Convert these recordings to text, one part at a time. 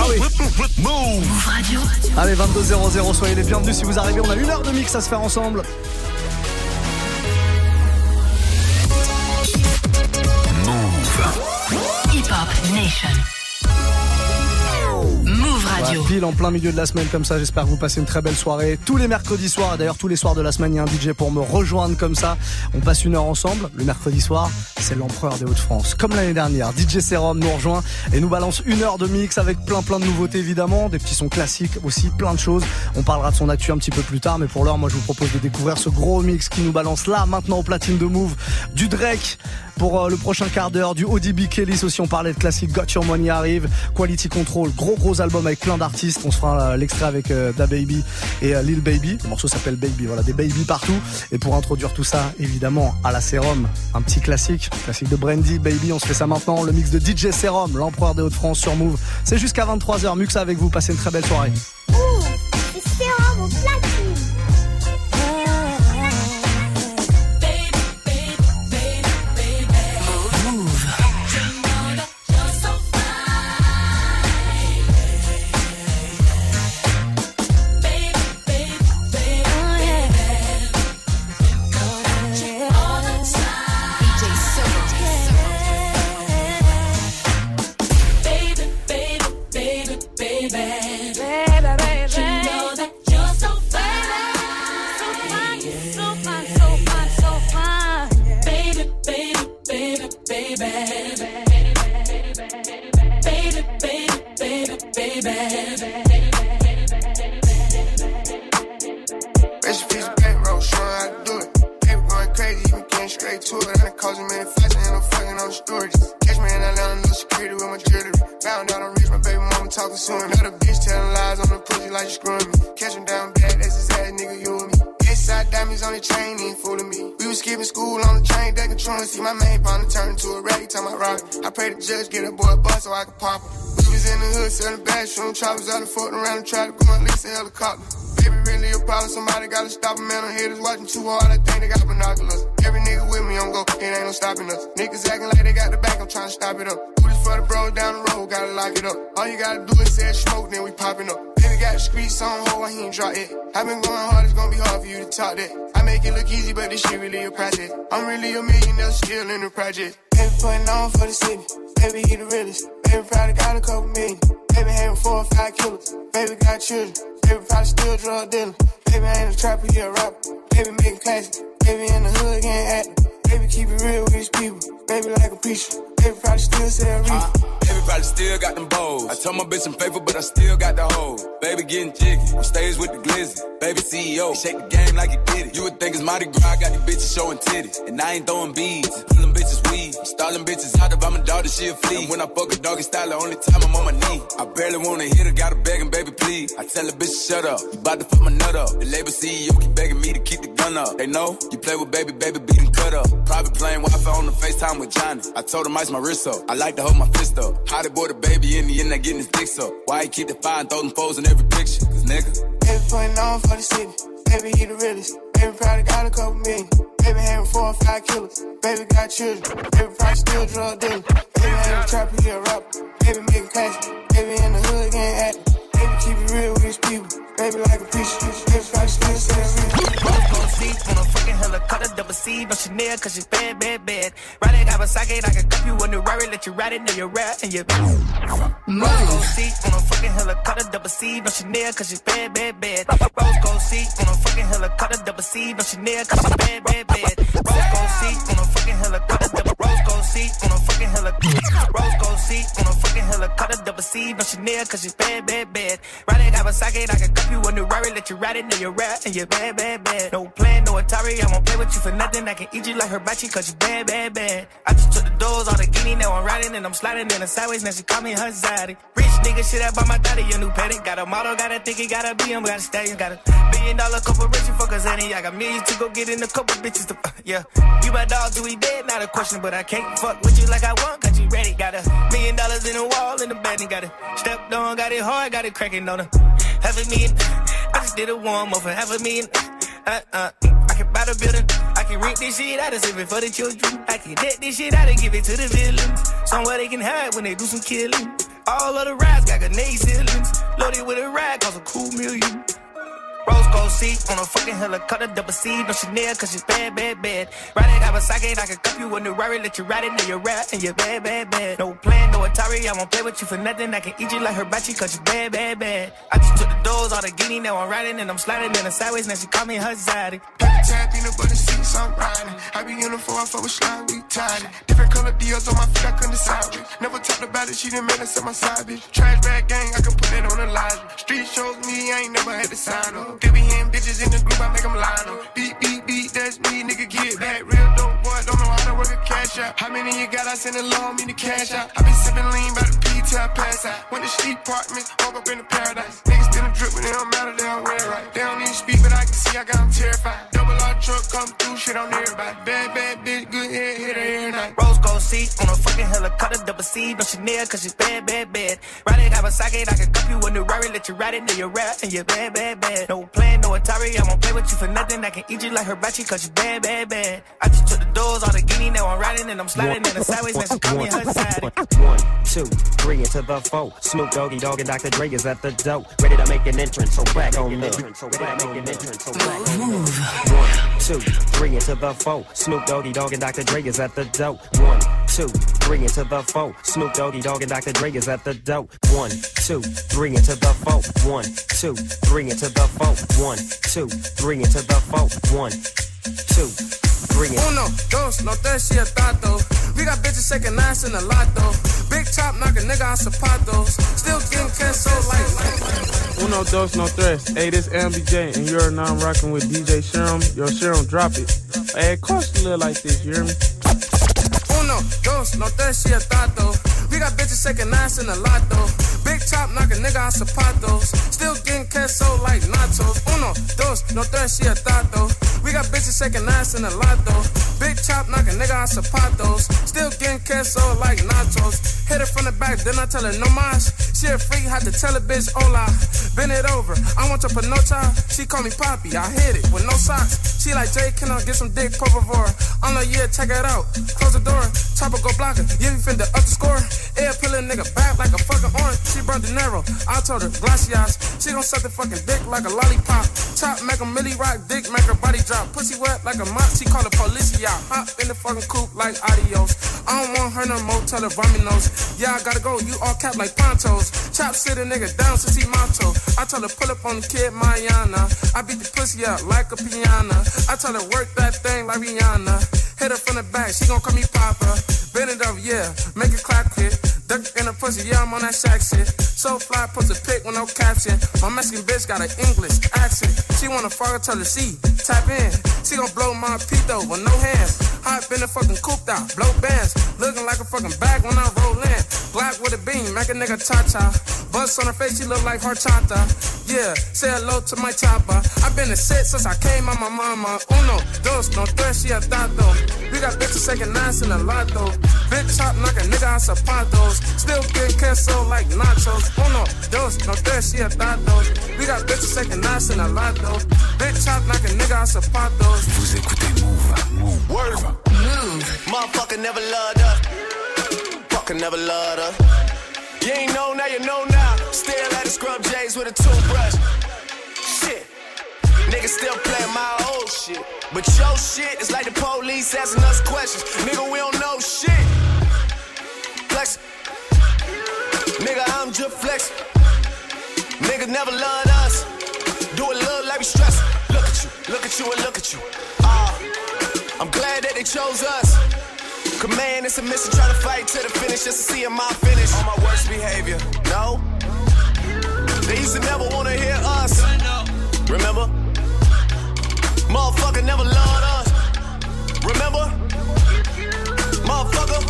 oui. Move Radio. Allez, 22h00, soyez les bienvenus si vous arrivez. On a 1 heure de mix à se faire ensemble. Hip Hop Nation. Move Radio. Pile en plein milieu de la semaine comme ça, j'espère que vous passez une très belle soirée. Tous les mercredis soirs, d'ailleurs tous les soirs de la semaine, il y a un DJ pour me rejoindre comme ça. On passe 1 heure ensemble. Le mercredi soir, c'est l'empereur des Hauts-de-France. Comme l'année dernière, DJ Serum nous rejoint et nous balance 1 heure de mix avec plein de nouveautés évidemment, des petits sons classiques aussi, plein de choses. On parlera de son actu un petit peu plus tard, mais pour l'heure, moi je vous propose de découvrir ce gros mix qui nous balance là, maintenant au platine de Move, du Drake pour le prochain quart d'heure, du ODB Kelly aussi, on parlait de classique, Got Your Money arrive, Quality Control, gros album avec plein d'artistes, on se fera l'extrait avec DaBaby et Lil Baby, le morceau s'appelle Baby, voilà, des baby partout, et pour introduire tout ça, évidemment, à la Serum, un petit classique de Brandy, Baby, on se fait ça maintenant, le mix de DJ Serum, l'empereur des Hauts-de-France sur Move, c'est jusqu'à 23h, Muxa avec vous, passez une très belle soirée. C'est Serum au platine. Judge get a boy a bus so I can pop him. We was in the hood selling bathroom choppers out and fucking around and try to go and lease a helicopter. Baby, really a problem, somebody gotta stop him, man. I'm haters watching too hard, I think they got binoculars. Every nigga with me on go, it ain't no stopping us. Niggas acting like they got the back, I'm trying to stop it up. Do this for the bros down the road, gotta lock it up. All you gotta do is say smoke, then we popping up. Baby got the streets on hold, why he ain't drop it? I been going hard, it's gonna be hard for you to talk that. I make it look easy, but this shit really a project. I'm really a millionaire, still in the project. Baby putting on for the city. Baby, he the realest. Baby, probably got a couple million. Baby, having 4 or 5 killers. Baby, got children. Baby, probably still drug dealer. Baby, ain't a trapper, he a rapper. Baby, making classics. Baby, in the hood, getting active. Baby, keep it real with his people. Baby, like a preacher. Baby, probably still sell reefer. Baby, probably still got them bows. I told my bitch I'm faithful, but I still got the hoe. Baby, getting jiggy. On stage with the glizzy. Baby, CEO. He shake the game like he did it. You would think it's Mardi Gras. I got these bitches showing titties. And I ain't throwing beads. Pulling bitches weed. I'm stalling bitches out. If I'm a daughter, she a flea. And when I fuck a doggy style, the only time I'm on my knee. I barely wanna hit her. Gotta beg him, baby, please. I tell the bitch to shut up. You bout to fuck my nut up. The label CEO keep begging me to keep the gun up. They know you play with baby, baby, beat and cut up. Private plane, Wi-Fi on the FaceTime with Johnny. I told him ice my wrist up. I like to hold my fist up. How they boy the baby in the end, I getting his dicks up. Why he keep the fire and throw them foes in every picture? Cause nigga. Baby putting on for the city. Baby, he the realest. Baby, probably got a couple million. Baby, having 4 or 5 killers. Baby, got children. Baby, probably still drug dealer. Baby, ain't a trapper, he a rapper. Baby, making classics. Baby, in the hood, getting active. Baby, keep it real with his people. Baby, like a preacher. Baby, probably still sell reefer. On a fucking helicopter, double C, no Chanel, cause she's bad, bad, bad. Ride it, Kawasaki, I can cup you on the Rari, let you ride it, know you're rap, and you're Rose gold seat on a fucking helicopter, double C, no Chanel, cause she's bad, bad, bad. Rose gold seat on a fucking helicopter, double C, no Chanel, cause she's bad, bad, bad. Rose gold seat on a fucking helicopter, double Rose gold seat on a fucking helicopter. Rose gold seat on a fucking helicopter, double C, no Chanel, cause she's bad, bad, bad. Ride it, Kawasaki, I can cup you on the Rari, let you ride it, know you're rap, and you're bad, bad, bad. No plan, no Atari, I won't play with you for nothing. I can eat you like hibachi, cause you bad, bad, bad. I just took the doors, all the guinea, now I'm riding and I'm sliding in the sideways, now she call me her zaddy. Rich nigga, shit up on my daddy, your new petty. Got a model, got a thicky, got a BM, got a stallion, got $1 billion corporation, fuckers at it. I got millions to go get in a couple bitches to, yeah. You my dog, do we dead? Not a question, but I can't fuck with you like I want, cause you ready. Got $1 million in the wall, in the bed, and got it stepped on, got it hard, got it cracking on her. $500,000, I just did a warm up for $500,000. I can buy the building, I can rent this shit out and save it for the children. I can deck this shit out and give it to the villains. Somewhere they can hide when they do some killing. All of the rides got grenade ceilings. Loaded with a rag, cost a cool million. Rose gold seat on a fucking helicopter, double C, no Chanel, cause she's bad, bad, bad. Ride it, Kawasaki, I can cup you in the Rari, let you ride it, then you rap, and you're bad, bad, bad. No plan, no Atari, I won't play with you for nothing, I can eat you like hibachi, cause you bad, bad, bad. I just took the doors, all the guinea, now I'm riding, and I'm sliding in the sideways, now she call me her zaddy. Tap peanut butter seats, I'm riding. I be uniform, I fuck with slime, we tied it. Different color deals on my feet, I couldn't decide with. Never talked about it, she done made us at my side, bitch. Trash bag gang, I can put that on the line. Street shows me, I ain't never had to sign up. They be hearing bitches in the group, I make them line up. Beat, beat, beat, that's me, nigga, get back. Real dope boy, don't know how to work a cash out. How many you got, I send a loan, me the cash out. I been sipping lean by the P till I pass out. Went to street apartments, woke up in the paradise. Niggas still drip, but they don't matter, they don't wear right. They don't even speak, but I can see I got them terrified. Double R truck come through, shit on everybody. Bad, bad bitch, good head, hit her every night. Rose gold seat on a fucking helicopter, double C, no Chanel, cause she's bad, bad, bad. Ride it, Kawasaki, I can cup you in the Rari, let you ride it, then you rap, and you're bad, bad, bad. No plan, no Atari, I won't play with you for nothing, I can eat you like hibachi, cause you bad, bad, bad. I just took the doors, all the guinea, now I'm riding, and I'm sliding in the sideways, now she call me her side. 1, 2, 3 into the 4. Snoop Doggy Dogg and Dr. Dre is at the door, ready to make an entrance, so back on me. 1, 2, 3 into the 4. Snoop Doggy Dogg and Dr. Dre is at the door. 1, 2, 3 into the 4. Snoop Doggy Dogg and Dr. Dre is at the door. 1, 2, 3 into the 4. 1, 2, 3 into the 4. 1, 2, 3 into the 4. 1, 2, 3. Uno, dos, no tres, y a tato. We got bitches shaking ass in the lotto. Big chop knock a nigga out zapatos. Still getting queso like. Uno, dos, no tres. Hey, this MBJ, and you're now rocking with DJ Serum. Yo, Serum, drop it. Hey, it costs a little like this, you hear me? Uno, dos, no tres, y a tato. We got bitches shaking ass in the lotto. Big chop knock a nigga out zapatos. Still getting queso like nachos. Uno, dos, no tres, y a tato. We got bitches shaking ass in the lotto. Big chop knock a nigga out zapatos. Still getting queso like nachos. Hit her from the back, then I tell her no mas. She a freak, had to tell a bitch hola. Bend it over, I want your panocha. She call me Poppy, I hit it with no socks. She like, Jay, can I get some dick, por favor? I'm like, yeah, check it out. Close the door, chopper go block her. Yeah, we finna up the score. Air pill a nigga back like a fucking orange. She burned De Niro, I told her, glacias. She gon' suck the fucking dick like a lollipop. Chop, make a milli rock dick, make her body drop. Pussy wet like a mop, she call the police, yeah. Hop in the fucking coupe like adios. I don't want her no more, tell her Vaminos. Yeah, I gotta go, you all cap like ponchos. Chop sit a nigga down since he macho. I tell her pull up on the kid, Mariana. I beat the pussy up like a piano. I tell her work that thing like Rihanna. Hit her from the back, she gon' call me Papa. Bend it up, yeah, make it clap quick. Duck in the pussy, yeah, I'm on that shack shit. So fly, puts a pic with no caption. My Mexican bitch got an English accent. She wanna fuck her, tell her she tap in. She gon' blow my pito with no hands. Hot in the fucking cooped out, blow bands. Looking like a fucking bag when I roll in. Black with a beam, make a nigga cha-cha. Bust on her face, she look like horchata. Yeah, say hello to my chopper. I been a shit since I came on my mama. Uno, dos, no tres, y a tato. We got bitches shaking ass in the lotto. Big chop, knock a nigga out zapatos. Still get queso like nachos. Uno, dos, no tres, y a tato. We got bitches shaking ass in the lotto. Big chop, knock a nigga out zapatos. Vous écoutez Move. Word. Move. Motherfucker never loved her. Fucker never loved her. You ain't know, now you know now. Still at the scrub J's with a toothbrush. Shit. Niggas still playing my old shit. But your shit is like the police asking us questions. Nigga, we don't know shit. Flex. Nigga, I'm just flexing. Niggas never loved us. Do a little like we stressing. Look at you, look at you, and look at you. I'm glad that they chose us. Cause man, it's a mission trying to fight to the finish just to see my finish. On my worst behavior, no. They used to never wanna hear us. Remember? Motherfucker never loved us. Remember? Motherfucker.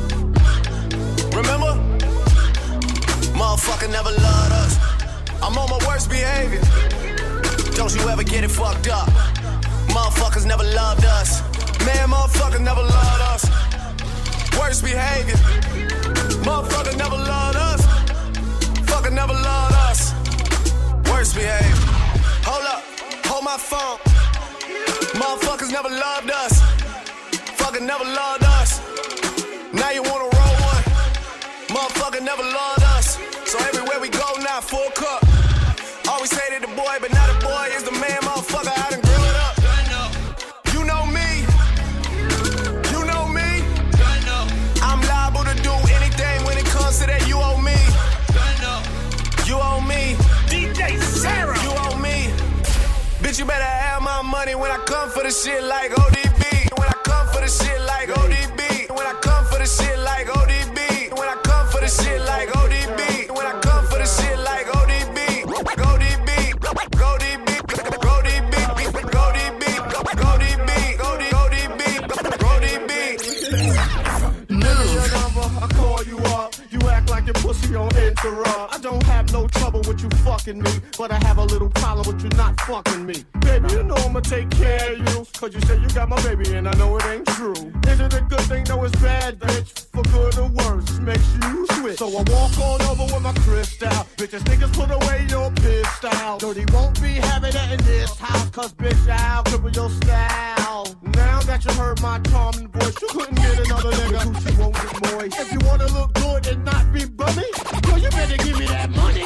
Remember? Motherfucker never loved us. I'm on my worst behavior. Don't you ever get it fucked up. Motherfuckers never loved us. Man, motherfuckers never loved us. Worst behavior. Motherfucker never loved us. Fucker never loved us. Worst behavior. Hold up, hold my phone. Motherfuckers never loved us. Fucker never loved us. Now you wanna roll one. Motherfucker never loved us. So everywhere we go now, full cup. Always hated the boy, but now the boy is the man, motherfucker. I done grew it up. You know me. You know me. I'm liable to do anything when it comes to that. You owe me. You owe me. DJ Sarah. You owe me. Bitch, you better have my money when I come for the shit like ODB. When I come for the shit like ODB. When I come for the shit like ODB. When I come for the shit like ODB. When I come for the shit like ODB. Go DB. Go DB. Go DB. Go DB. Go DB. Go DB. Go DB. Your number, I call you up. You act like your pussy on interrupt. I don't have no trouble with you fucking me, but I have a little problem with you not fucking me. Baby, you know I'ma take care of you, cause you say you got my baby and I know it ain't true. Is it a good thing? No, it's bad, bitch. For good or worse, makes you switch. So I walk on over with my crystal. Bitches, niggas, put away your pistol. Dirty won't be having that in this house, cause bitch, I'll cripple your style. Now that you heard my charming voice, you couldn't get another nigga who she won't get moist. If you wanna look good and not be bummy, girl, you better give me that money.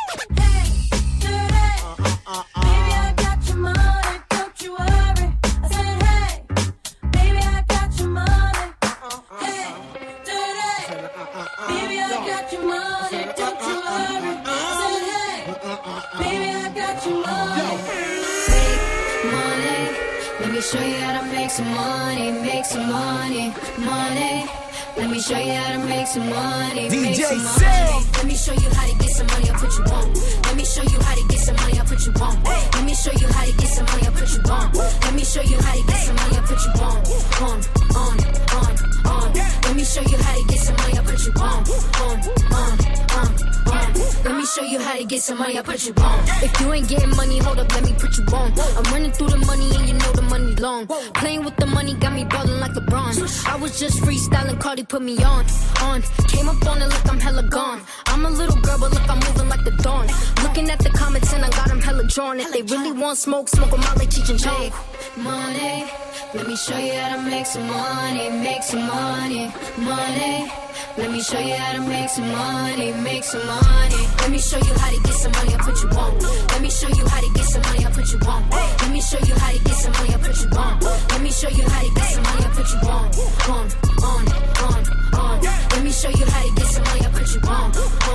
Baby, I got your money, don't you worry. I said, hey, baby, I got your money. Hey, dirty. Baby, I got your money, don't you worry. I said, hey, baby, I got your money. Make money. Let me show you how to make some money, money. Let me show you how to make some money, DJ Sam. Let me show you how to get some money, I'll put you on. Let me show you how to get some money, I'll put you on. Let me show you how to get some money, I'll put you on. Let me show you how to get some money, I'll put you on. On. Let me show you how to get some money, I'll put you on. Let me show you how to get some money, I'll put you on. If you ain't getting money, hold up, let me put you on. I'm running through the money and you know the money long. Playing with the money got me ballin' like LeBron. I was just freestyling, Cardi put me on. Came up on it like I'm hella gone. I'm a little girl, but look, I'm moving like the dawn. Looking at the comments and I got them hella drawn. If they really want smoke, smoke them out like Cheech and Chong. Money, let me show you how to make some money, money. Let me show you how to make some money, Let me show you how to get some money, I'll put you on. Let me show you how to get some money, I'll put you on. Let me show you how to get some money, I'll put you on. Let me show you how to get some money, I'll put you on. Let me show you how to get some money, I'll put you on.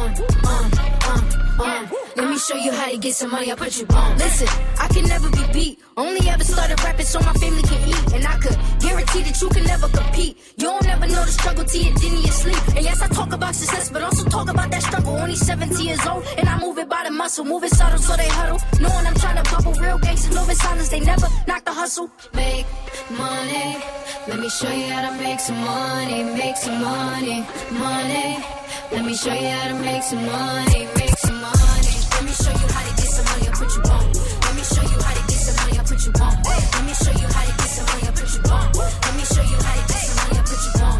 Let me show you how to get some money, I'll put you on. Listen, I can never be beat. Only ever started rapping so my family can eat. And I could guarantee that you can never compete. You don't ever know the struggle till you're in your sleep. And yes, I talk about success, but also talk about that struggle. Only 17 years old, and I move it by the muscle. Moving subtle so they huddle. Knowing I'm trying to bubble. Real gangsters moving silence, they never knock the hustle. Make money. Let me show you how to make some money, money. Let me show you how to make some money, Let me show you how to get some money, I'll put you on. Let me show you how to get some money, I'll put you on. Let me show you how to get some money, I'll put you on. Let me show you how to get some money, I'll put you on.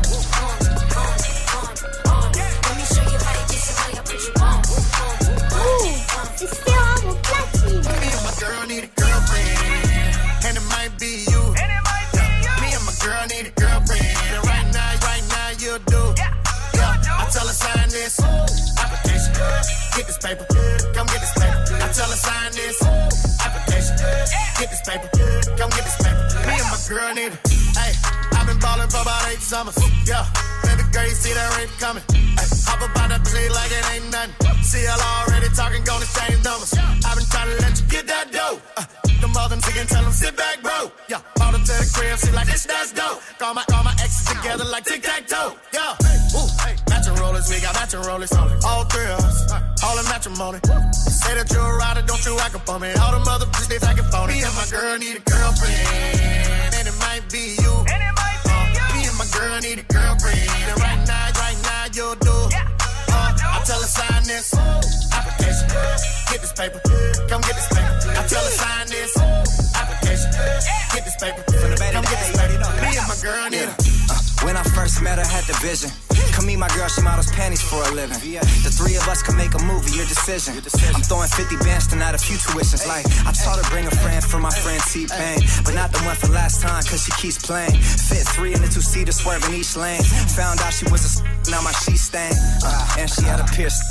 Let me show you how to get some money, I'll put you on. C'est Serrano Platine. Me and my girl need a girlfriend, and it might be you. Me and my girl need a girlfriend, and right now you'll do. I tell her sign this application, get this paper, come get this paper. I tell her sign this application, get this paper, come get this paper. Me and my girl need it. Hey, I've been ballin' for about 8 summers. Yeah, baby girl, you see that rape coming. Hey, hop up on that pussy like it ain't nothing. See y'all already talking, gonna change numbers. I've been trying to let you get that dough. The mother nigga tell them sit back, bro. Yeah, bought her to the crib, she like this, that's dope. Call my exes together like tic-tac-toe. Yeah, ooh, hey, matching rollers, we got matching rollers. All 3 of us, all in matrimony. Say that you're a rider, don't you act up on me. All them other bitches, they acting phony. Me and my girl need a girlfriend, and it might be you. Me and my girl need a girlfriend, and right now you'll do. I tell her sign this application, get this paper, come get this paper. I tell her sign this application, get this paper, come get this paper. Me and my girl need her. When I first met her, had the vision. Come meet my girl, she models panties for a living. The 3 of us can make a movie, your decision. I'm throwing 50 bands tonight, a few tuitions. Like, I taught her bring a friend for my friend T-Pain. But not the one for last time, cause she keeps playing. Fit 3 in the 2-seater, swerving each lane. Found out she was a now my sheet stain. And she had a piercing.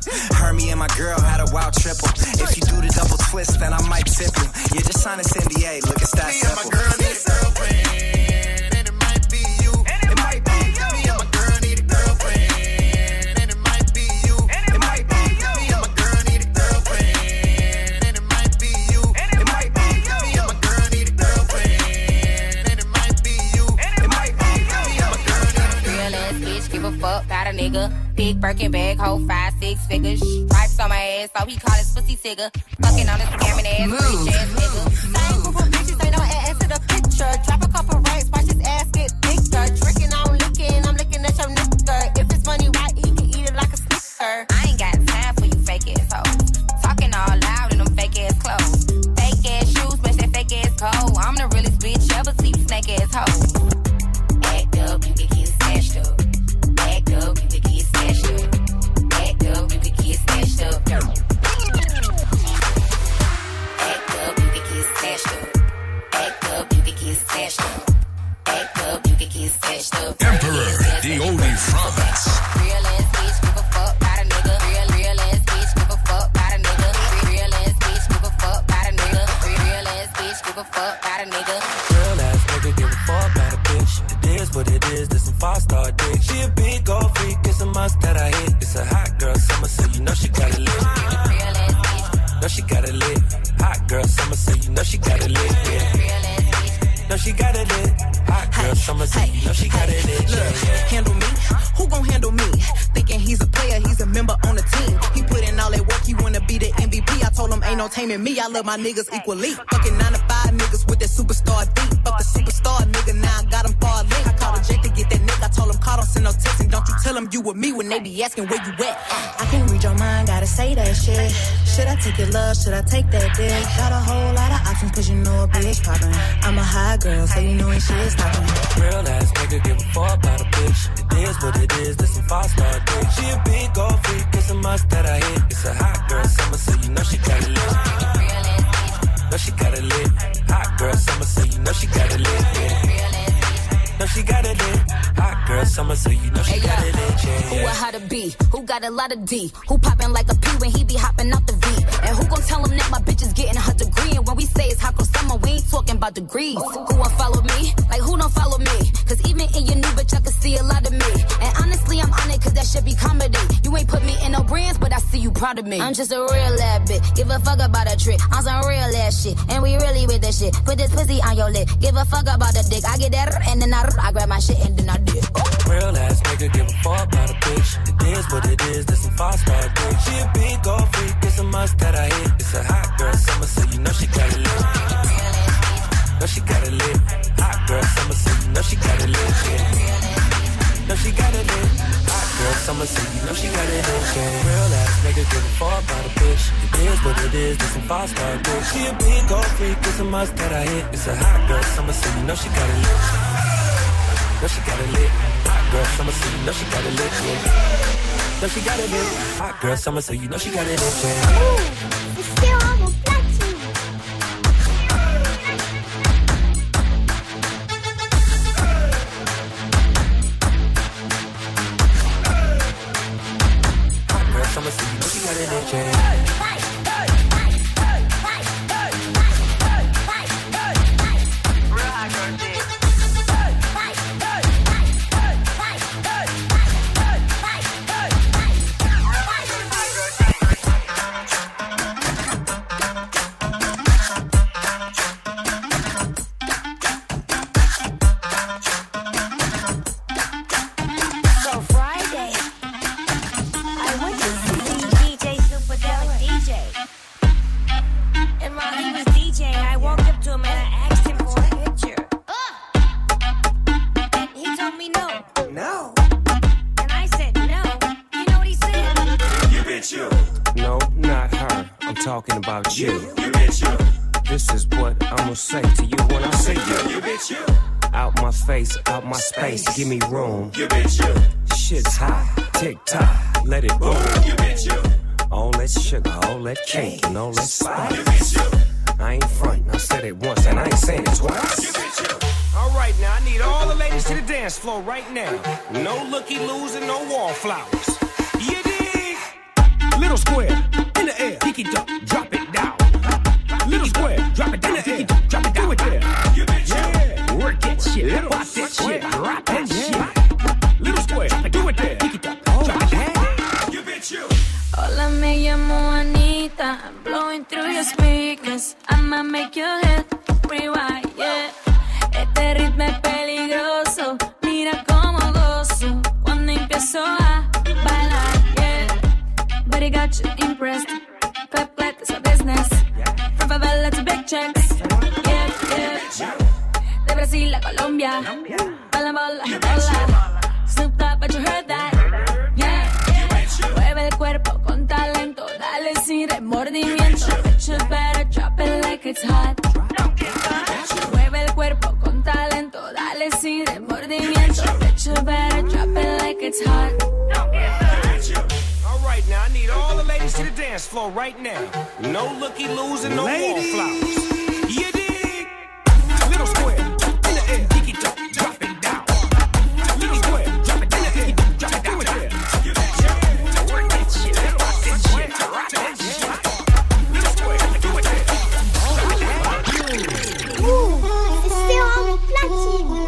Heard me and my girl had a wild triple. If you do the double twist, then I might tip you. You just signed this NDA, look, it's that simple. Me and my girl need a girlfriend, and it might be you. It might be you. Me and my girl need a girlfriend, and it might be you. It might be you. Me and my girl need a girlfriend, and it might be you. It might be you. Me and my girl need a girlfriend, and it might be you. It might be you. Me and my girl need a real ass bitch, give a fuck about a nigga. Big Birkin bag, hold 5-6 figures. Stripes on my ass, so he call his pussy tigger. Fucking on a scamming ass, rich ass nigga. Same group of bitches, ain't no ass to the picture. Drop a couple racks, watch his ass get bigger. Tricking, I'm looking at your nigga. If it's money, why he can eat it like a snicker? I ain't got time for you fake ass hoes. Talking all loud in them fake ass clothes. Fake ass shoes, match that fake ass coat. I'm the realest bitch ever see you snake ass hoes. Act up, you can get smashed up. Act up, you can get smashed up. Act up, you can get smashed up. Act up, you can get smashed up. Act up, you can get smashed up. Act up, you can get smashed up. Emperor, the only France. Real ass bitch, give a fuck about a nigga. Real ass bitch, give a fuck about a nigga. Real ass bitch, give a fuck about a nigga. Real ass bitch, give a fuck about a nigga. Real ass nigga, give a fuck about a bitch. It is what it is, this some 5-star dick. She a big gold freak, it's a must that I hit. It's a hot girl summer, so you know she got it lit. Real ass bitch, know she got it lit. Hot girl summer, so you know she got it lit. Yeah. real ass bitch. Know she got it lit. Hot girl summer, so you know she got it lit. Look, handle me? Who gon' handle me? Thinking he's a player, he's a member on the team. He put in all that work, he wanna be the MVP. I told him ain't no taming me, I love my niggas equally. Fucking 9 to 5 niggas with that superstar beat. Fuck the superstar nigga, now I got him far link. I called a Jake to get that nigga, I told him call, don't send no text. And don't you tell him you with me when they be asking where you at. I can't read your mind, gotta say that shit. Should I take your love, should I take that dick? Got a whole lot of options, cause you know a bitch poppin'. I'm a high girl, so you know when shit stoppin'. Real ass nigga, give a fuck about a bitch. It is what it is, this some 5-star dick. She a big gold freak, it's a must that I hit. It's a hot girl summer, so you know she got it lit. Know she got it lit. Hot girl summer, so you know she got it lit. Yeah. Know she got it lit. Hot girl summer, so you know she got it lit. Yeah. Who a how to be? Who got a lot of D? Who poppin' like a P when he be hopping out the V? And who gon' tell him that my bitch is getting her degree? And when we say it's hot girl summer, we ain't talking about degrees. Who won't follow me? Like who don't follow me? Cause even in your new bitch, I can see a lot of me. And honestly, I'm on it cause that shit be comedy. You ain't put me in no brands, but I see you proud of me. I'm just a real ass bitch. Give a fuck about a trick. I'm some real ass shit. And we really with this shit. Put this pussy on your lip. Give a fuck about the dick. I get that and then I grab my shit and then I dip. Real ass nigga, give a fuck about a bitch. It is what it is, this some 5-star dick. She a big gold freak, it's a must that I hit. It's a hot girl summer, so you know she got it lit. Know she got it lit. Hot girl summer, so you know she got it lit. Yeah. Know she got it lit. Hot girl summer, so you know she got it lit. Yeah. Real ass nigga, give a fuck about a bitch. It is what it is, this some 5-star dick. She a big gold freak, it's a must that I hit. It's a hot girl summer, so you know she got it lit. Know she got it lit. Hot girl summer, so you know she got it lit. Yeah. Know she got it lit. Hot girl summer, so you know she got it lit. Yeah. It's still on the platinum. Hot girl summer, so you know she got it lit. Yeah. Talking about you. This is what I'm gonna say to you when I say you. Out my face, out my space, give me room. Shit's hot, tick tock, let it boom. All that sugar, all that cake, and all that spice. I ain't frontin', I said it once and I ain't saying it twice. Alright, now I need all the ladies to the dance floor right now. No looky-loos and no wallflowers. You dig? Hola, me llamo Anita. I'm blowing through your speakers. I'ma make your head rewind, yeah. Este ritmo es peligroso. Mira cómo gozo cuando empiezo a bailar, yeah. But it got you impressed. Peplet is a business. From favela to big checks, yeah, yeah. De Brasil a Colombia. Bola, bola, bola. Snoop Dogg, but you heard that, yeah. Mueve el cuerpo con talento, dale sin remordimiento. Bitch, you better drop it like it's hot. Mueve el cuerpo con talento, dale sin remordimiento. Bitch, you better drop it like it's hot. All right, now I need all the ladies to the dance floor right now. No looky-loos and no wallflowers. You dig? Little square in the air, kick it up, drop it down. Little square, drop it in the air, drop it down there. Rock that shit, rock that shit, rock that shit. Little square, do it there. C'est en platine.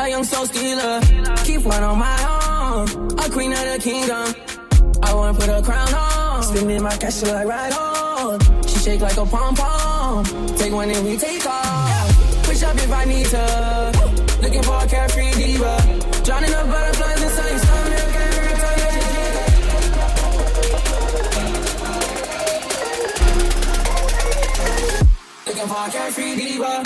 A young soul stealer, keep one on my own. A queen of the kingdom, I wanna put a crown on. Spending my cash till I ride on. She shake like a pom-pom. Take one and we take off. Push up if I need to. Looking for a carefree diva. Drowning the butterflies inside your stomach. Every time that you drink. Looking for a carefree diva.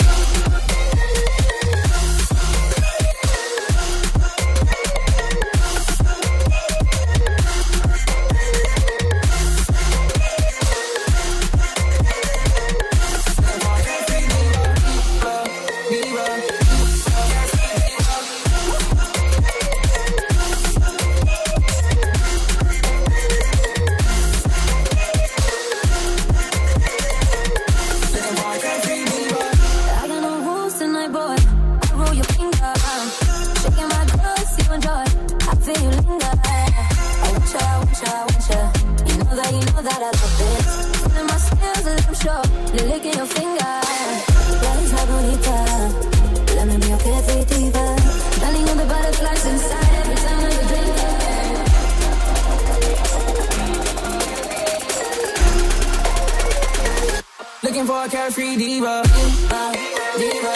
Looking for a carefree diva, diva.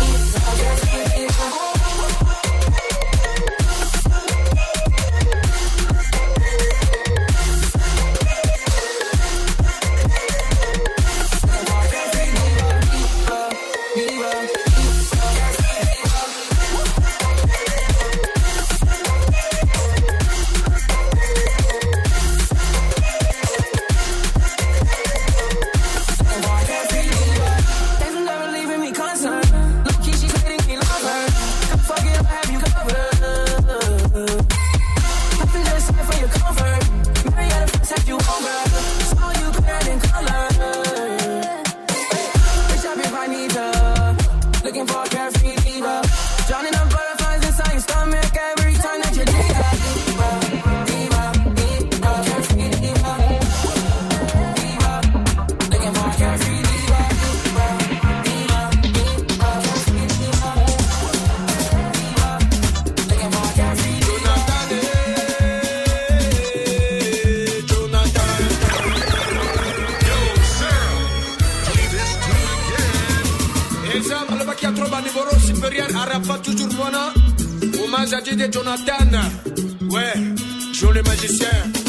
Jonathan, ouais, Joe le magicien.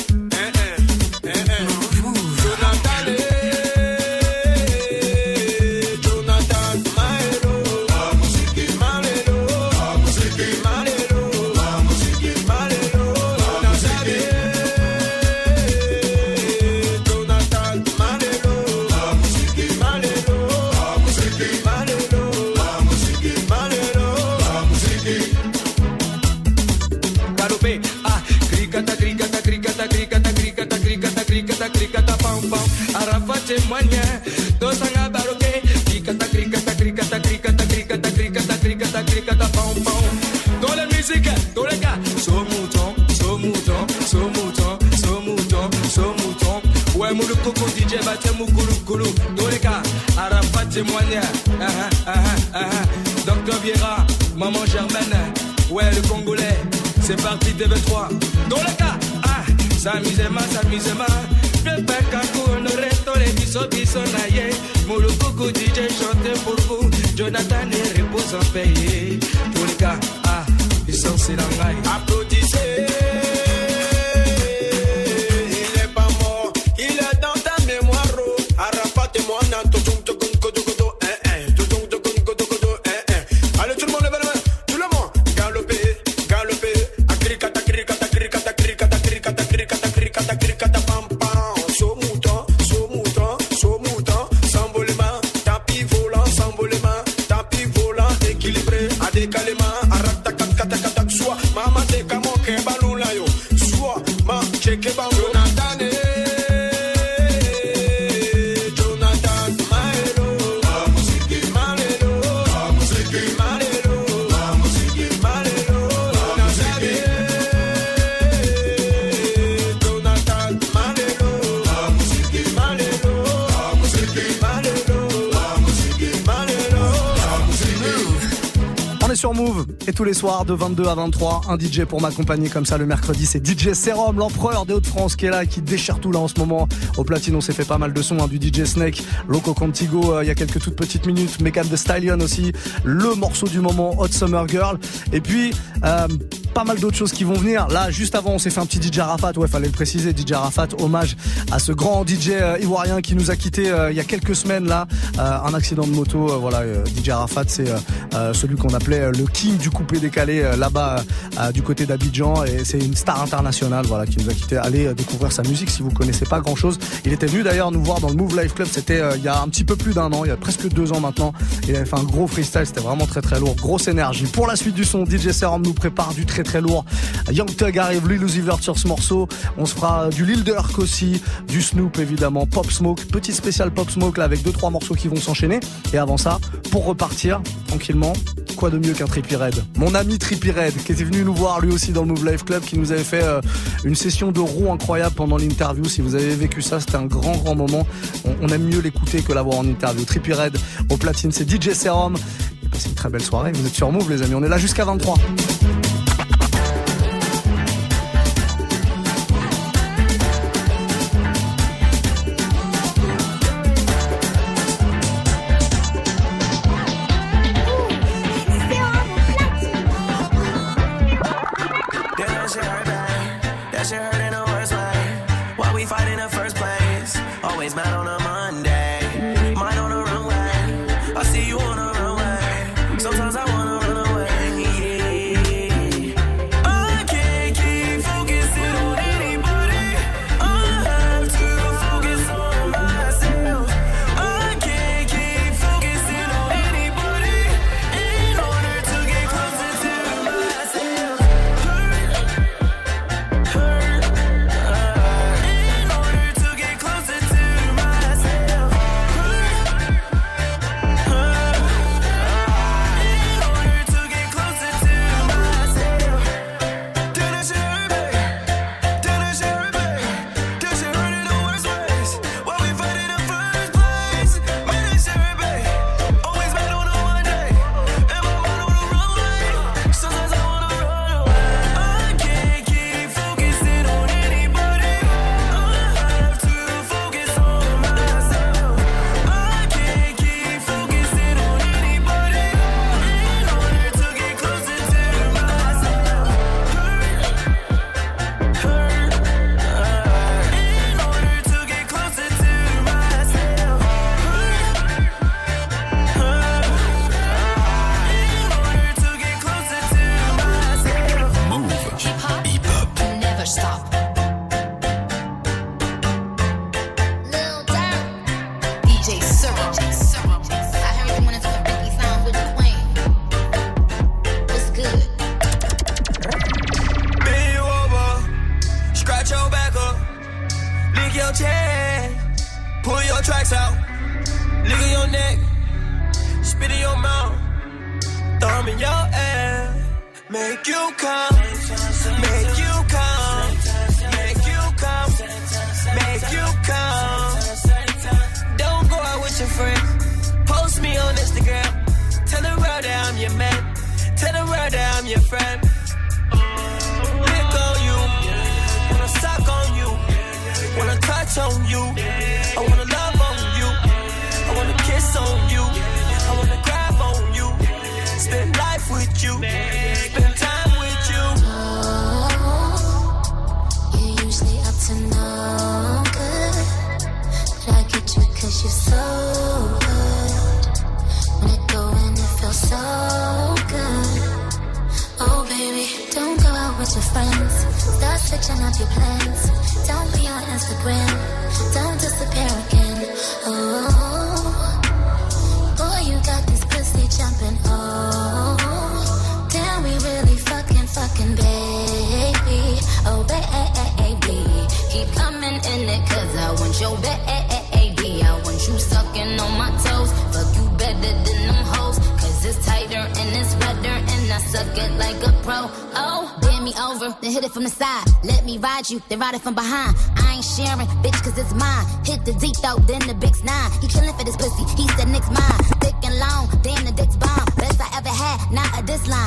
Dans la musique, dans les gars, so mouton, ouais, moulou coco DJ, bâtez mou koulou, dans les gars, Arafat témoignage, Docteur Viera, Maman Germaine, ouais, le Congolais, c'est parti TV3, dans les gars, s'amusez-moi, le bec à coup, on aurait tous les bisous naïe, moulou coco DJ, chantez pour vous, Jonathan et repose en paix, pour les gars, ils sont c'est dans l'ail, applaudissez. sur Move et tous les soirs de 22 à 23, un DJ pour m'accompagner comme ça le mercredi, c'est DJ Serum, l'empereur des Hauts-de-France qui est là, qui déchire tout là en ce moment. Au platine, on s'est fait pas mal de sons, du DJ Snake, Loco Contigo, il y a quelques toutes petites minutes, Megan Thee Stallion aussi, le morceau du moment, Hot Summer Girl, et puis pas mal d'autres choses qui vont venir. Là, juste avant, on s'est fait un petit DJ Arafat, ouais, fallait le préciser, DJ Arafat, hommage à ce grand DJ ivoirien qui nous a quitté il y a quelques semaines là, un accident de moto, voilà, DJ Arafat, c'est celui qu'on appelait le king du coupé décalé là-bas du côté d'Abidjan, et c'est une star internationale, voilà, qui nous a quitté. Allez découvrir sa musique si vous connaissez pas grand chose. Il était venu d'ailleurs nous voir dans le Move Life Club, c'était il y a un petit peu plus d'un an, il y a presque 2 ans maintenant. Il avait fait un gros freestyle, c'était vraiment très très lourd, grosse énergie. Pour la suite du son, DJ Serum nous prépare du très très lourd. Young Thug arrive, Lil Uzi Vert sur ce morceau. On se fera du Lil Durk aussi, du Snoop évidemment, Pop Smoke, petit spécial Pop Smoke là avec 2-3 morceaux qui vont s'enchaîner. Et avant ça, pour repartir tranquillement, quoi de mieux qu'un Trippie Redd, mon ami Trippie Redd qui était venu nous voir lui aussi dans le Move Life Club, qui nous avait fait une session de roue incroyable pendant l'interview. Si vous avez vécu ça, c'était un grand moment. On aime mieux l'écouter que l'avoir en interview. Trippie Redd au platine, c'est DJ Serum. Et passez une très belle soirée, vous êtes sur Move les amis, on est là jusqu'à 23. They ride it from behind. I ain't sharing, bitch, cause it's mine. Hit the deep throat, then the big's 9. He killing for this pussy, he said Nick's mine. Thick and long, damn the dick's bomb. Best I ever had, not a this line.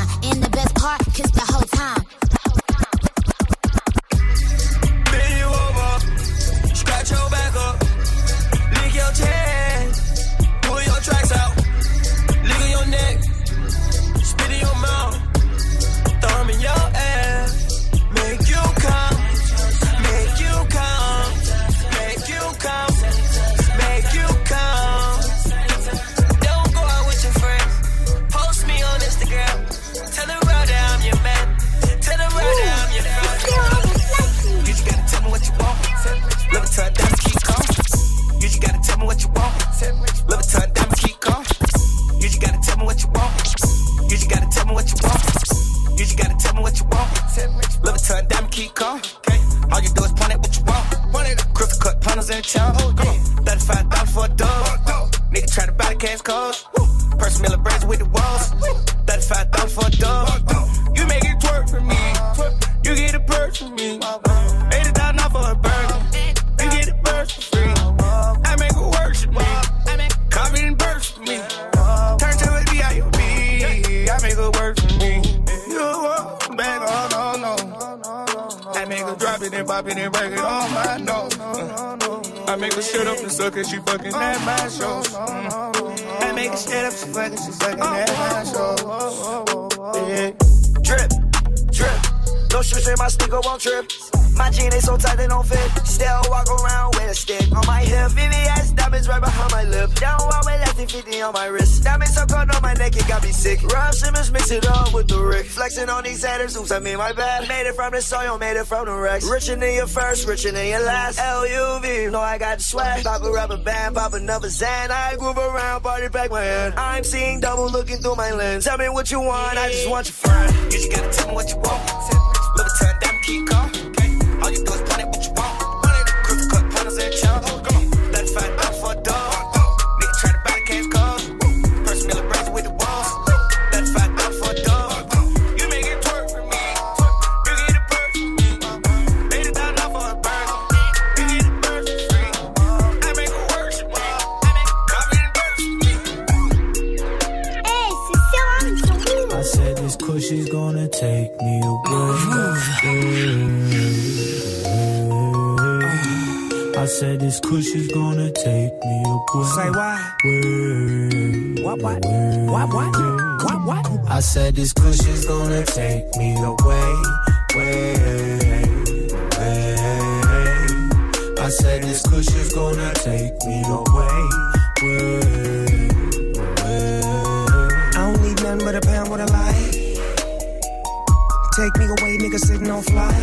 try to buy the cash calls. Person Miller brands with the walls. 35,000 for a dub. You make it twerk for me. You get a purse for me. 80,000 off for a burger. You get a purse for free. I make her worship me. Coffee and burst for me. Turn to a D.I.O.B. I make her work for me. You walk back, oh no. I make her drop it and pop it and break it on my nose. I make her shut up and suck it, she fucking at my shows. I make her shut up, she sucking at my shows. Yeah. Drip, drip. No shoes in my sneaker, won't trip. My jeans ain't so tight they don't fit. Still walk around with a stick on my hip. VVS diamonds right behind my lip. Down walk with less than 50 on my wrist. Diamonds so cold on my neck, it got me sick. Rob Simmons mix it up with the Rick. Flexing on these haters, oops, I mean my bad. Made it from the soil, made it from the Rex. Richer than your first, richer than your last. LUV, know I got the swag. Pop a rubber band, pop another Zan. I groove around, party back my hand. I'm seeing double looking through my lens. Tell me what you want, I just want your friend. You just gotta tell me what you want. Louboutin, diamond key car. All you do is run it what you want. Run it, crystal cut, pointers and chunks. 35,000 for a dog. Nigga try to buy the cash calls. Person Miller brands with the walls. 35,000 for a dog. You make it twerk for me. You get a purse for me. 80,000 off for a burger. You get a purse for free. I make her worship me. I make coffee and burst for me. Hey, c'est Sarah. I said this kush is gonna take me away. I said this kush is gonna take me away. Say why? What? I said this kush is gonna take me away. I said this kush is gonna take me away. I don't need nothing but a pound with a light. Take me away, nigga sitting on fly.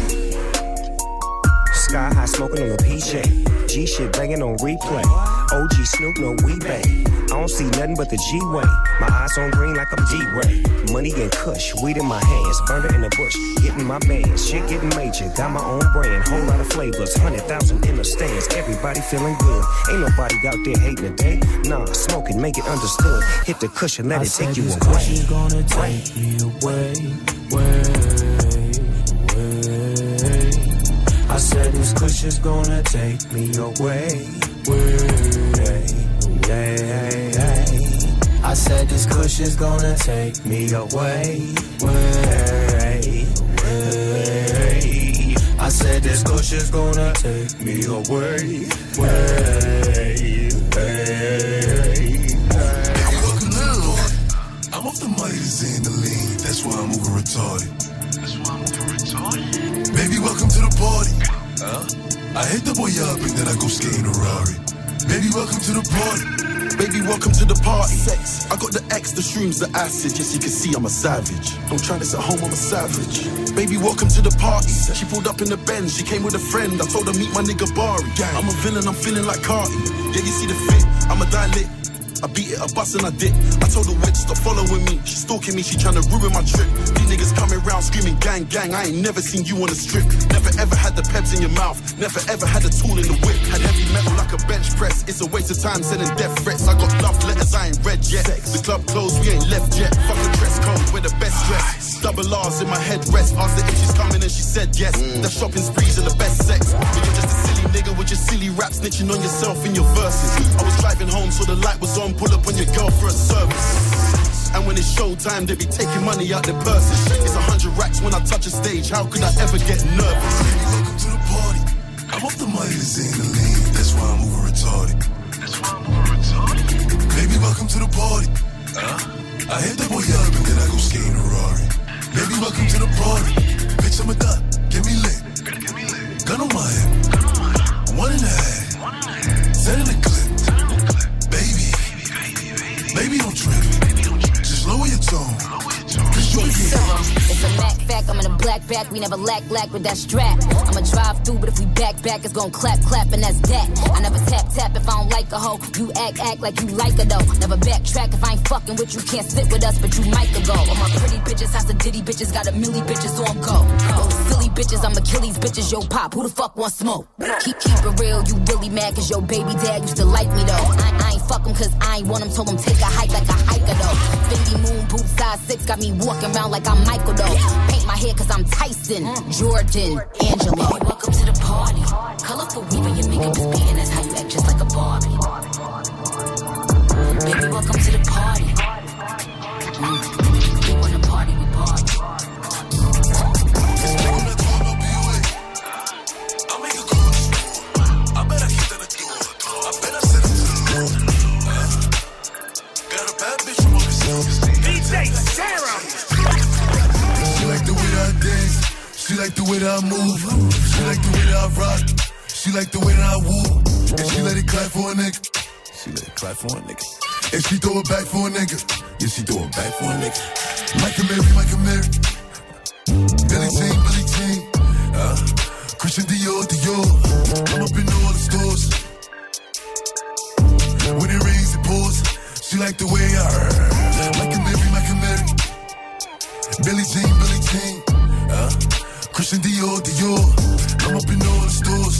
Sky high smoking on a PJ. G shit banging on replay. OG Snoop, no weebay. I don't see nothing but the G-way. My eyes on green like I'm D-Ray. Money and kush, weed in my hands. Burner in the bush, getting my bands. Shit getting major, got my own brand. Whole lot of flavors, 100,000 in the stands. Everybody feeling good. Ain't nobody out there hating today. Nah, smoke it, make it understood. Hit the cushion, let it take you away. Kush is gonna take me away. I said this kush is gonna take me away. I said this kush is gonna take me away. I said this kush is gonna take me away. I'm off the mighty Xandaline, that's why I'm moving retarded. Baby, welcome to the party. I hit the boy up and then I go skating a Rari. Baby, welcome to the party. Baby, welcome to the party. Sex. I got the X, the shrooms, the acid. Yes, you can see I'm a savage. Don't try this at home, I'm a savage. Baby, welcome to the party. She pulled up in the Benz, she came with a friend. I told her meet my nigga Bari. I'm a villain, I'm feeling like Carti. Yeah, you see the fit, I'm a dilate. I beat it, I bust and I dip. I told the witch, stop following me. She stalking me, she tryna ruin my trip. These niggas coming round screaming, gang, gang. I ain't never seen you on a strip. Never ever had the peps in your mouth. Never ever had a tool in the whip. Had heavy metal like a bench press. It's a waste of time sending death threats. I got love letters, I ain't read yet. The club closed, we ain't left yet. Fuck the dress code, we're the best dress. Double R's in my headrest. Asked her if she's coming and she said yes. The shopping sprees are the best sex. But you're just a silly nigga with your silly rap snitching on yourself in your verses. I was driving home so the light was on. Pull up on your girl for a service. And when it's showtime, they be taking money out their purses. It's 100 racks when I touch a stage. How could I ever get nervous? Baby, welcome to the party. I'm off the mighty Xandaline, that's why I'm moving retarded. Baby, welcome to the party. I hit the boy up and then I go skating a Rari. Baby, welcome to the party. Bitch, I'm a dot, get me lit. Gun on my hip, 1.5. Set in the clip. Baby, don't trip. Just lower your tone. It's a Mac fact, I'm in a black back. We never lack with that strap. I'ma drive through, but if we back, it's gon' clap, and that's that. I never tap if I don't like a hoe. You act like you like her though. Never backtrack if I ain't fucking with you. Can't sit with us, but you might go. All my pretty bitches, house of ditty bitches, got a milli bitches on go. Silly bitches, I'm Achilles bitches, yo pop. Who the fuck want smoke? Keep it real, you really mad cause your baby dad used to like me though. I ain't fuck him cause I ain't want him, told him take a hike like a hiker though. Fendi moon boots size 6 got me walking around like I'm Michael though. Paint my hair cause I'm Tyson, Jordan, Angelo. Baby, welcome to the party. Colorful weave and your makeup is beating. That's how you act just like a Barbie. Baby, welcome to the party. We wanna party, we party. DJ Sarah. She like the way that I dance. She like the way that I move. She like the way that I rock. She like the way that I woo. And she let it clap for a nigga. She let it clap for a nigga. And she throw it back for a nigga. Yeah, she throw it back for a nigga. Michael Mary. Billie Jean. Christian Dior. I'm up in all the stores. When it rains, it pours. She like the way I Michael Mary. Billie Jean. Christian Dior. I'm up in all the stores.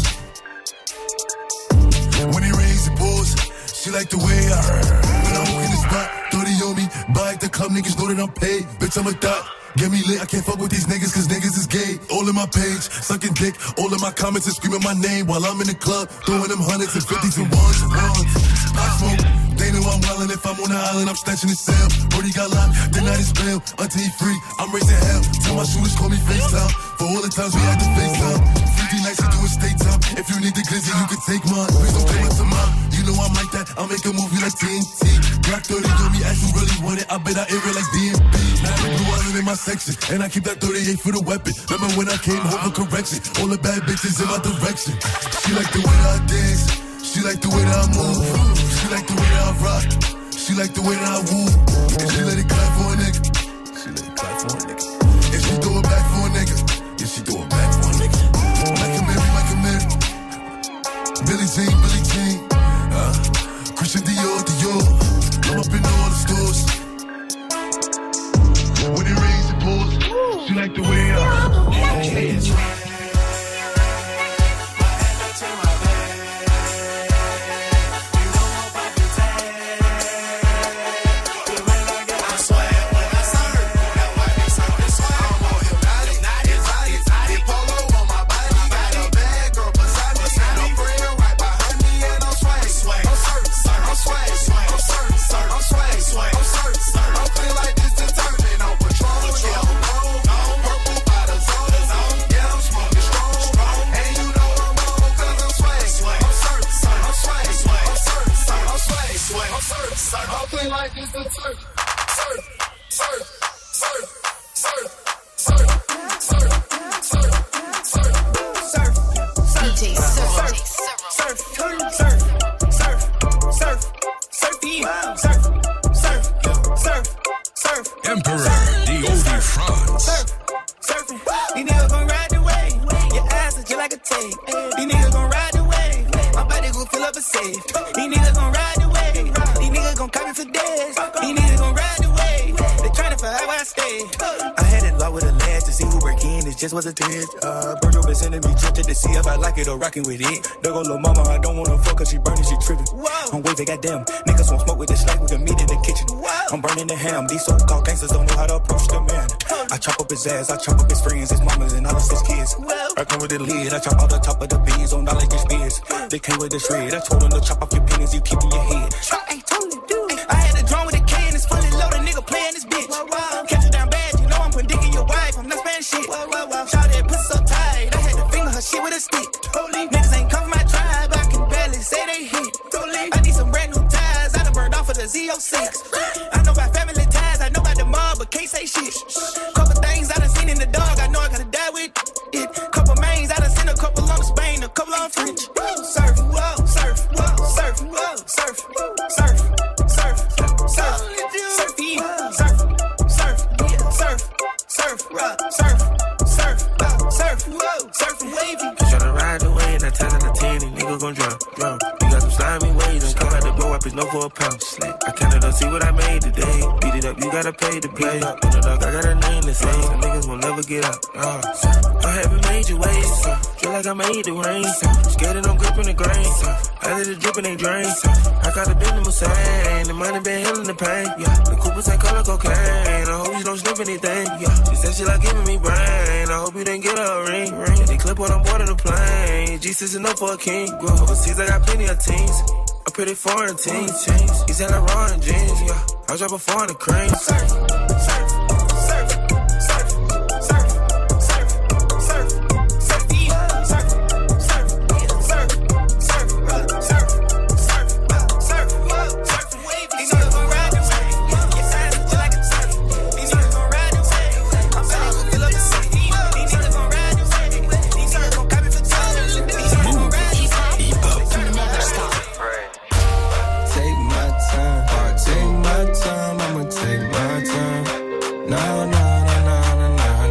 When it rains, it pours. She like the way I when I walk in the spot, 30 on me. Buy at the club, niggas know that I'm paid. Bitch, I'm a thot. Get me lit, I can't fuck with these niggas cause niggas is gay. All in my page, sucking dick. All in my comments and screaming my name while I'm in the club, throwing them hundreds and fifties and ones. I smoke, they know I'm wildin'. If I'm on the island, I'm snatching the cell. Brody got locked, then I just bail. Until he free, I'm raising hell. Tell my shooters call me FaceTime. For all the times we had to FaceTime. 50 nights to do a state time. If you need the glizzy, you can take mine. Please don't play my tomorrow. You know I'm like that, I'll make a movie like TNT. Glock 30 on me, as you really want it. I bet I air it like DMB. Now the blue island in my section, and I keep that 38 for the weapon. Remember when I came home for correction? All the bad bitches in my direction. She like the way that I dance. She like the way that I move. She like the way that I rock. She like the way that I woo. And she let it clap for a nigga. And she throw it back for a nigga. Yeah, she throw it back for a nigga. Michael Mary. Billie Jean. Christian Dior. I'm up in all the stores. When it rains, it pours. She like the way I just was a test. Virgil been sending me trips to see if I like it or rockin' with it. There go little mama, I don't wanna fuck cause she burning, she trippin'. I'm waving, goddamn. Niggas won't smoke with the slack, we can meet in the kitchen. I'm burning the ham. These so-called gangsters don't know how to approach the man. I chop up his ass, I chop up his friends, his mamas, and all of his kids. I come with the lid, I chop out the top of the beans on all of his beers. They came with the shred, I told them to chop off your pennies, you keep in your head. I had a drum with a K and it's fully loaded, nigga playing this bitch. Catch it down bad, you know I'm putting dick in your wife, I'm not Spanish shit. Shout that pussy so tight, I had to finger her shit with a stick. Niggas ain't come from my tribe, I can barely say they hit. I need some brand new ties, I done burned off of the Z06. I know about family ties, I know about the mob, but can't say shit. Couple things I done seen in the dog, I know I gotta die with it. Couple mains, I done seen a couple on Spain, a couple on French. Surf, whoa, surf, whoa, surf, whoa, surf, surf, surf, surf, surf, yeah, surf, surf, yeah, surf, surf, surf, surf, surf, whoa, surf, wavy. Tryna ride the wave, 9 times out of 10, these niggas gon' drop. You got some slimy ways, and come out the blow up, it's no for a pound. I Count it up, see what I made today. Beat it up, you gotta pay to play. Underdog, I got a name to say. Some niggas will never get out. I haven't made your ways. Feel like I made the rain. Scared and I'm gripping the grain. I let it drip and they drain. I got a bend in my sand. The money been healing the pain. Yeah, the Coopers ain't color cocaine. I hope you don't sniff anything. Yeah, she said she like giving me brain. I hope you didn't get her a ring. They clip when I'm board of the plane. Jesus enough for a king. Overseas, I got plenty of teams. A pretty foreign teams. He's in the raw jeans. Yeah, I drop a foreign cream. Surf, surf, surf, surf, surf, surf, surf, surf, surf, surf, surf, surf, surf, surf, surf. These niggas gon' ride the wave. Your signs look like a surf. These niggas gon' ride the wave. I'm saying gon' fill up the city. These niggas gon' ride the wave. These niggas gon' copy for time. These niggas gon' ride the wave. Never stop. Take my time, I'ma take my time. Nah, nah, nah, nah, nah,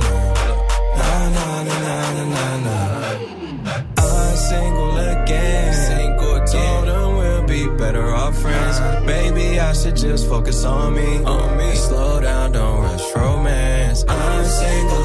nah, nah, nah, nah, nah, nah. I'm single again. Told them we'll be better off friends. Baby, I should just focus on me. Slow down, don't rush romance. I'm single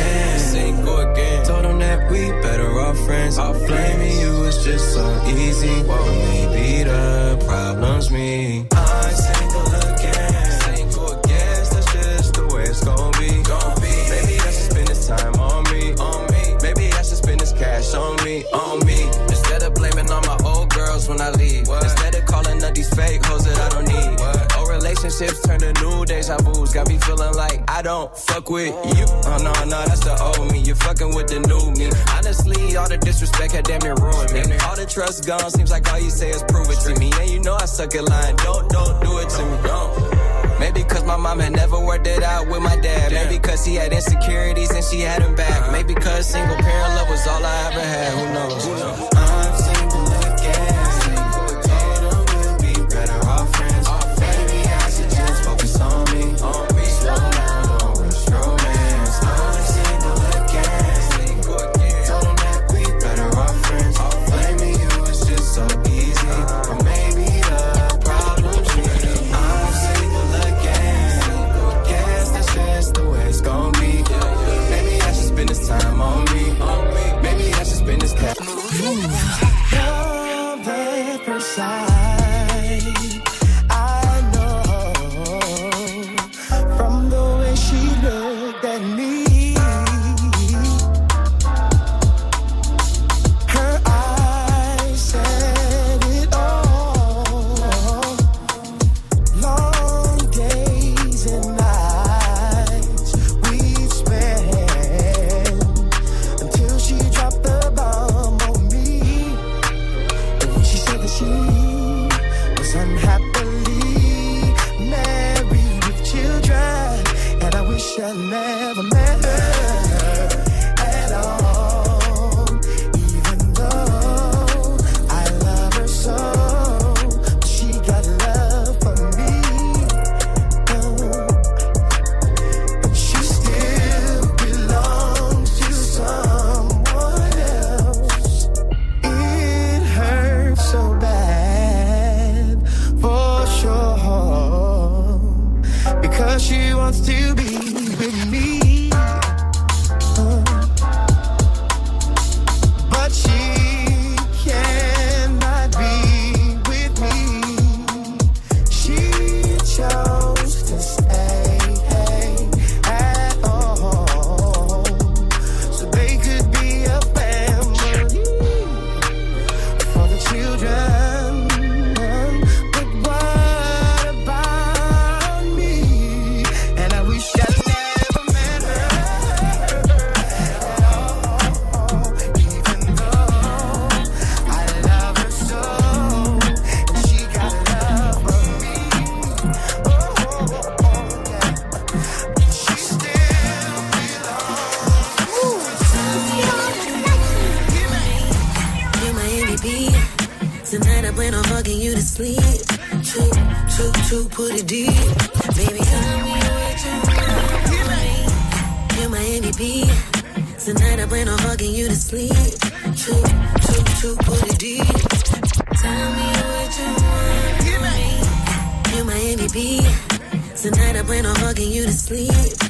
again. Told them that we better off friends. Blaming you is just so easy. Maybe the problem's me. I'm single again. That's just the way it's gon' be. Maybe I should spend this time on me. Maybe I should spend this cash on me. Instead of blaming all my old girls when I leave. Instead of calling up these fake hoes that I don't need. Old relationships turn to new deja vu's. Got me feeling like I don't fuck with you. Oh no, that's the old me. You're fucking with the new me. Honestly, all the disrespect had damn near ruined me. All the trust gone, seems like all you say is prove it to me. And you know I suck at lying. Don't do it to me. Don't. Maybe cause my mom had never worked it out with my dad. Maybe cause he had insecurities and she had him back. Maybe cause single parent love was all I ever had. Who knows? I'm single again. Told them we'll be better off friends. Maybe I should just focus on me. Slow down, don't rush romance. I'm single again. Told them that we better off friends. Blaming you is just so easy. Or maybe the problem's me. I'm single again. Guess that's just the way it's gon' be. Maybe I should spend this time on me. Maybe I should spend this cash. You're that precise. I know from the way she looked at me. Her eyes said it all. Long days and nights we've spent until she dropped the bomb on me. And when she said that she was unhappily married with children, and I wish I never met her at all. Even though I love her so, but she got love for me. But she still belongs to someone else. It hurts so bad, for sure, because she wants to be with me. But she cannot be with me. She chose to stay at all, so they could be a family for the children. But what about me? And I wish I never met her at all. Even though I love her so, and she got love for me. She still You're my MVP. Tonight I plan on fucking you to sleep. True, put it deep. Baby, tell me what you want. You're my MVP. Tonight I plan on fucking you to sleep. True, put it deep. Tell me what you want. You're my MVP. MVP. Tonight I plan on fucking you to sleep.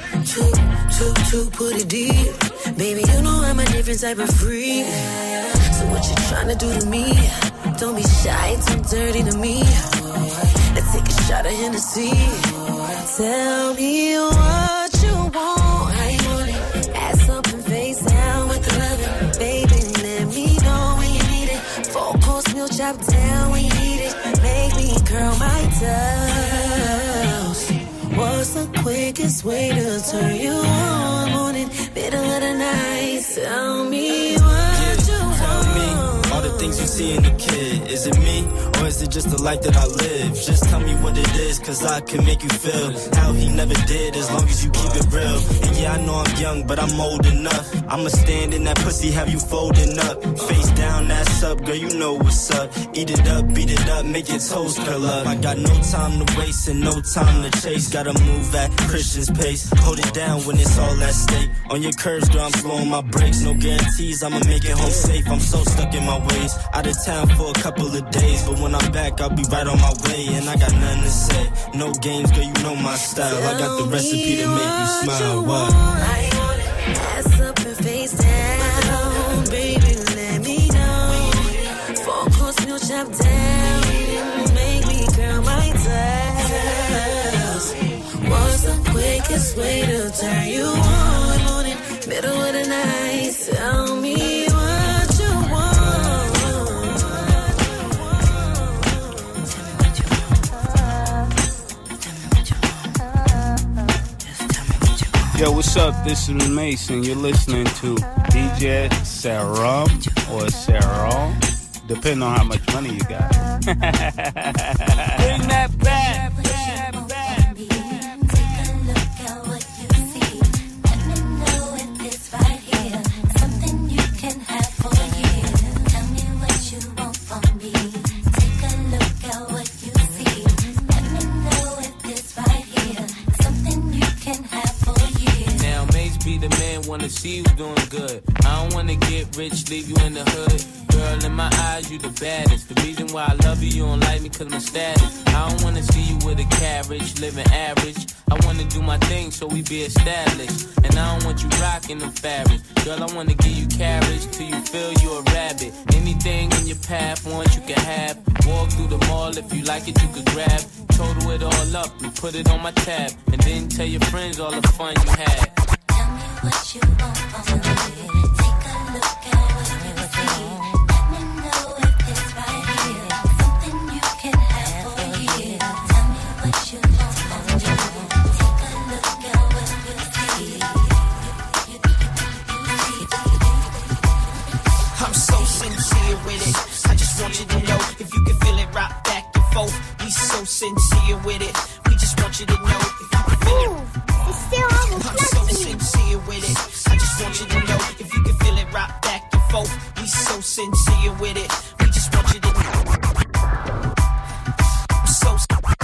Put it deep. Baby, you know I'm a different type of freak. So what you tryna do to me? Don't be shy, too dirty to me. Let's take a shot of Hennessy. Tell me what you want. How you want it? Ass up and face down with the loving. Baby, let me know when you need it. 4-course meal chop down when you need it. Make me curl my toes. What's the quickest way to turn you on? Morning, middle of the night. Tell me what you want. Tell me all the things you see in the kid. Is it me or is it just the life that I live? Just tell me what it is, cause I can make you feel how he never did, as long as you keep it real. And yeah, I know I'm young, but I'm old enough. I'ma stand in that pussy, have you folding up. Face down, ass up, girl, you know what's up. Eat it up, beat it up, make your toes curl up. I got no time to waste and no time to chase. Gotta move at Christian's pace. Hold it down when it's all at stake. On your curves, girl, I'm slowing my brakes. No guarantees, I'ma make it home safe. I'm so stuck in my ways. Out of town for a couple of days, but when I'm back, I'll be right on my way. And I got nothing to say. No games, girl, you know my style. I got the recipe to make you smile. What? I want it. Ass up and face down. Baby, let me know. 4-course meal chop down. Make me curl my toes. What's the quickest way to turn you on? Morning, middle of the night. Tell me what you want. Yo, what's up? This is Mason. You're listening to DJ Serum or Serum, depending on how much money you got. Bring that back. Wanna see you doing good. I don't wanna get rich, leave you in the hood. Girl, in my eyes, you the baddest. The reason why I love you, you don't like me cause my status. I don't wanna see you with a carriage, living average. I wanna do my thing so we be established. And I don't want you rocking them fabrics. Girl, I wanna give you carriage till you feel you a rabbit. Anything in your path, want you can have. Walk through the mall, if you like it, you could grab. Total it all up and put it on my tab. And then tell your friends all the fun you had. What you want from me? Take a look at what you see. Let me know if it's right here. Something you can have for a year. Tell me what you want from me. Take a look at what you see. I'm so sincere with it. I just want you to know if you can feel it rock back and forth. We so sincere with it. We just want you to know if you can feel it. I'm so sincere with it. I just want you to know if you can feel it rock back and forth. We so sincere with it. We just want you to know. I'm so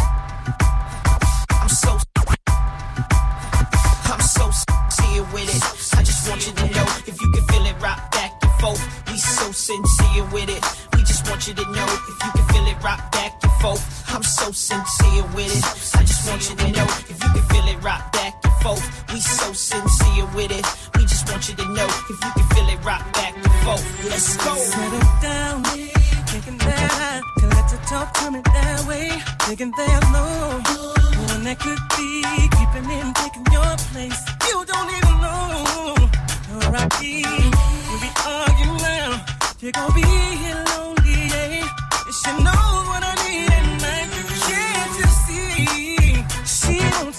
sincere with it. I just want you to know if you can feel it rock back and forth. We so sincere with it. We just want you to know if you can feel it rock back and forth. I'm so sincere with it. I just want you to know if you can feel it rock back and forth. We so sincere with it. We just want you to know if you can feel it rock back and forth. Let's go. Settle down, thinking that I can let the talk coming that way. Thinking there's no one that could be keeping in, taking your place. You don't even know where I be. When we argue now, you're gonna be here lonely, yeah. And she knows what I need at night. Can't you see? She don't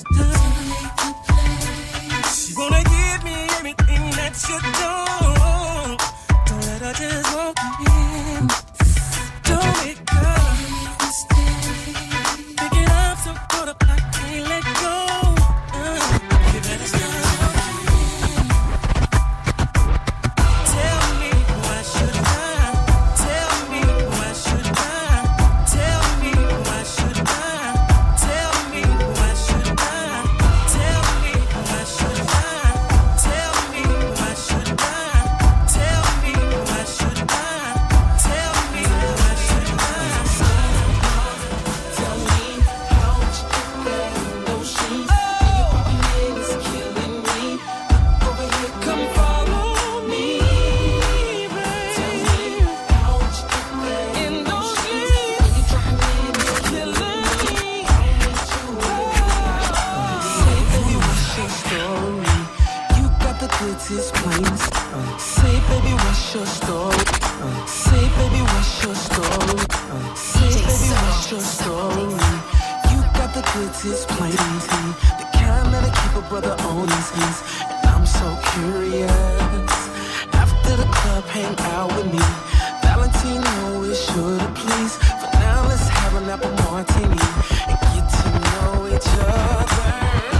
goods is plain easy. The kind that'll keep a brother on his knees. And I'm so curious. After the club, hang out with me. Valentino is sure to please. For now, let's have an apple martini and get to know each other.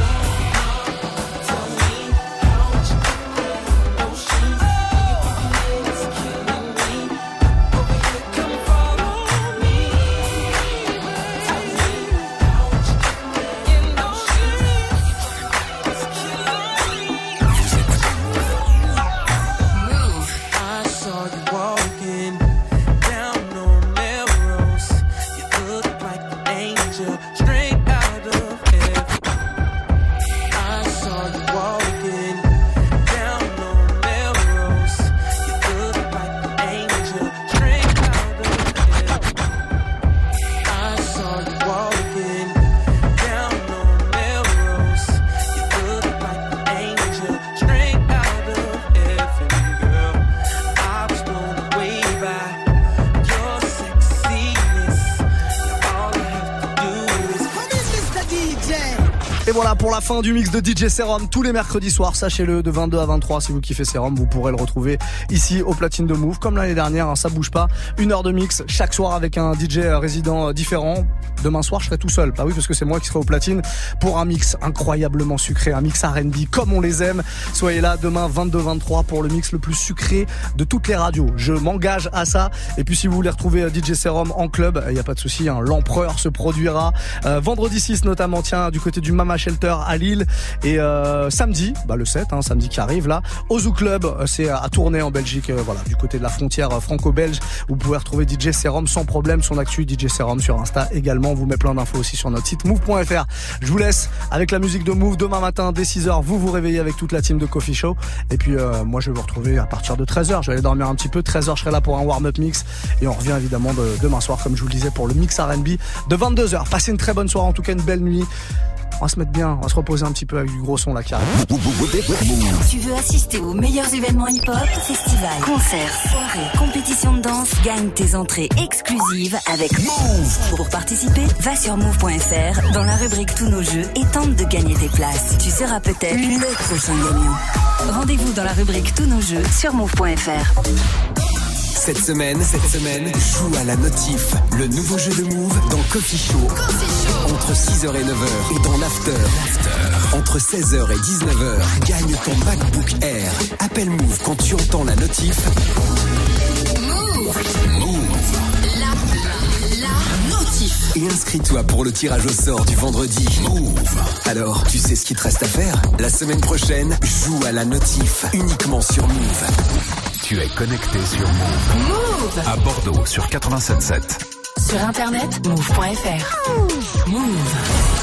Et voilà pour la fin du mix de DJ Serum tous les mercredis soirs, sachez-le, de 22 à 23. Si vous kiffez Serum, vous pourrez le retrouver ici au platine de Move comme l'année dernière, hein, ça bouge pas. 1 heure de mix chaque soir avec un DJ résident différent. Demain soir je serai tout seul, bah oui, parce que c'est moi qui serai au platine pour un mix incroyablement sucré, un mix R&B comme on les aime. Soyez là demain 22-23 pour le mix le plus sucré de toutes les radios, je m'engage à ça. Et puis si vous voulez retrouver DJ Serum en club, il y a pas de souci, hein, l'Empereur se produira vendredi 6 notamment, tiens, du côté du Mama Shelter à Lille, et samedi, bah le 7, hein, samedi qui arrive là, au Zoo Club, c'est à Tournai en Belgique, voilà, du côté de la frontière franco-belge. Vous pouvez retrouver DJ Serum sans problème, son actu DJ Serum sur Insta également. On vous met plein d'infos aussi sur notre site move.fr. Je vous laisse avec la musique de Move. Demain matin dès 6h, vous vous réveillez avec toute la team de Coffee Show. Et puis moi je vais vous retrouver à partir de 13h. Je vais aller dormir un petit peu. 13h, je serai là pour un warm-up mix. Et on revient évidemment demain soir, comme je vous le disais, pour le mix R&B de 22h. Passez une très bonne soirée, en tout cas une belle nuit. On va se mettre bien, on va se reposer un petit peu avec du gros son là qui arrive. Tu veux assister aux meilleurs événements hip-hop, festivals, concerts, soirées, compétitions de danse? Gagne tes entrées exclusives avec Move. Pour participer, va sur move.fr dans la rubrique Tous nos jeux et tente de gagner tes places. Tu seras peut-être le prochain gagnant. Rendez-vous dans la rubrique Tous nos jeux sur move.fr. Cette semaine, joue à la notif, le nouveau jeu de Move dans Coffee Show. Entre 6h et 9h et dans l'after. Entre 16h et 19h, gagne ton MacBook Air. Appelle Move quand tu entends la notif. Move. La notif. Et inscris-toi pour le tirage au sort du vendredi. Move. Alors, tu sais ce qu'il te reste à faire? La semaine prochaine, joue à la notif, uniquement sur Move. Tu es connecté sur Move. Move. À Bordeaux sur 87.7. Sur internet, move.fr. Move.